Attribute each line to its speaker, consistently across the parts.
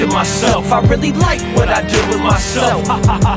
Speaker 1: respected myself. I really like what I do with myself.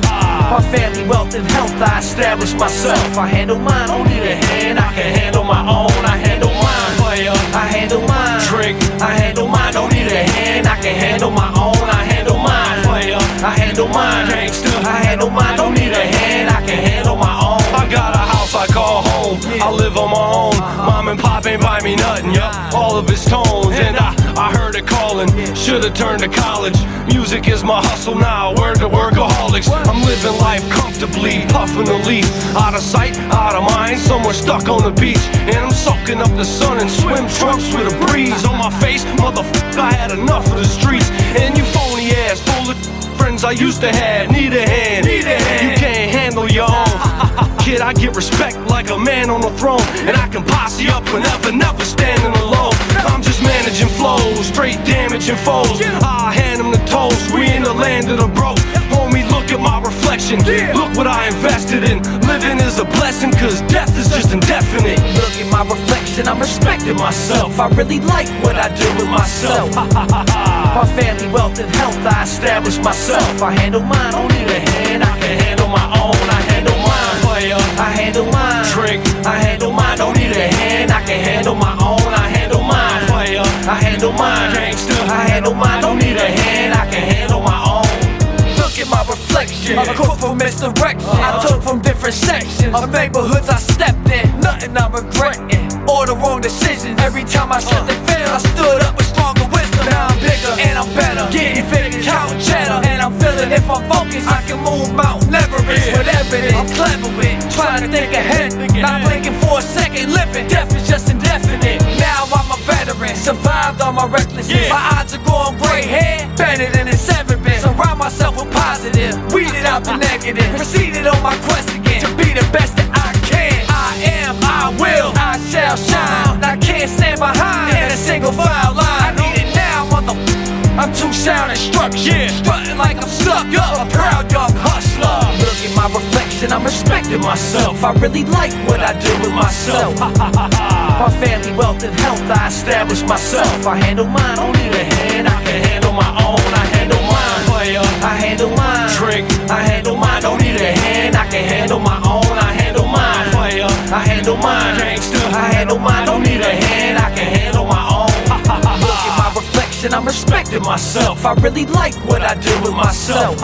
Speaker 1: My family, wealth, and health, I establish myself. I handle mine, don't need a hand, I can handle my own. I handle mine, player, I handle mine. Trick, I handle mine, don't need a hand, I can handle my own. I handle mine, player, I handle mine. Gangsta, I handle mine, don't need a hand, I can handle my own. I got a house I call home, I live on my own. Mom and pop ain't buy me nothing, yup, all of his tones. And I heard it calling, should've turned to college. Music is my hustle now, word to workaholics. I'm living life comfortably, puffing a leaf. Out of sight, out of mind, somewhere stuck on the beach. And I'm soaking up the sun in swim trunks with a breeze. On my face, motherfucker, I had enough of the streets. And you phony ass, full of friends I used to have, need a hand. You can't handle your own. Kid, I get respect like a man on a throne. And I can posse up whenever, never standing alone. I'm just managing flows, straight damaging foes. I hand them the toast, we in the land of the broke. Homie, look at my reflection, look what I invested in. Living is a blessing, cause death is just indefinite. Look at my reflection, I'm respecting myself. I really like what I do with myself. My family, wealth, and health, I establish myself. I handle mine, don't need a hand, I can handle my own. I handle mine, player, I handle mine. Trick, I handle mine, don't need a hand, I can handle my own. I handle mine, player, I handle mine. Gangsta, I handle mine, don't need a hand, I can handle my own. Look at my reflection, I'm cooked from misdirection. I took from different sections of neighborhoods I stepped in. Nothing I'm regretting, or the wrong decisions. Every time I said they failed, I stood up with stronger wisdom. Now I'm bigger and I'm better, getting bigger, counting cheddar. And I'm feeling if I'm focused, I can move Mount Everest. Whatever it is, I'm clever with, trying to think ahead. Not blinking for a second, living. Death is just indefinite. Now I'm a veteran, survived on my recklessness. My odds are going gray hair, better than it's ever been. Surround myself with positive, weeded out the negative. Proceeded on my quest again, to be the best that I can. I am, I will, I shall shine. I can't stand behind in a single file line. I need it now, I'm too sound and structured, strutting like I'm stuck up, a proud young hustler. Look at my reflection, I'm respecting myself. I really like what I do with myself. My family, wealth, and health, I establish myself. I handle mine, don't need a hand, I can handle my own. I handle mine, player, I handle mine. Trick, I handle mine, don't need a hand, I can handle my own. I handle mine, player, I handle mine. Gangsta, I handle mine, don't need a hand, I can handle my own. Look at my reflection, I'm respecting myself. I really like what I do with myself.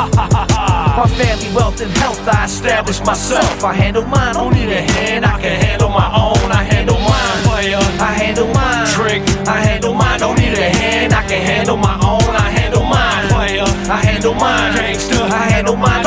Speaker 1: My family, wealth, and health, I establish myself. I handle mine, don't need a hand, I can handle my own. I handle mine, player, I handle mine. Trick, I handle mine, don't need a hand, I can handle my own. I handle mine, player, I handle mine. Gangsta, I handle mine.